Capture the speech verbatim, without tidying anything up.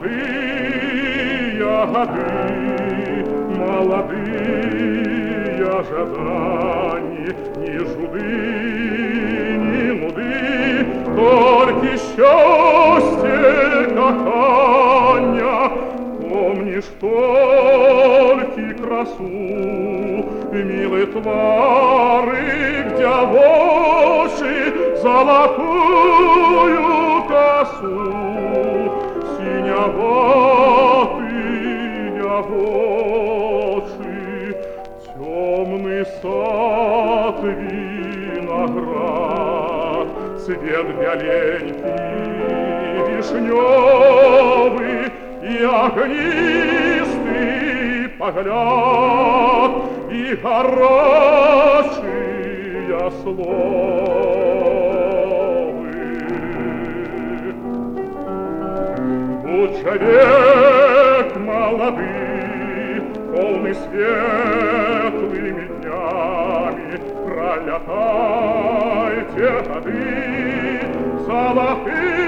Молодые годы, молодые ожидания, ни жуды, ни нуды, только счастье кахання. Помнишь только красу, милые твары, где воши золотую косу, синеватые воши, темный сад виноград, цвет беленький вишневый и огнистый погляд, и хорошие словы. Будь человек молодый, полный светлыми днями, пролетайте годы золотые.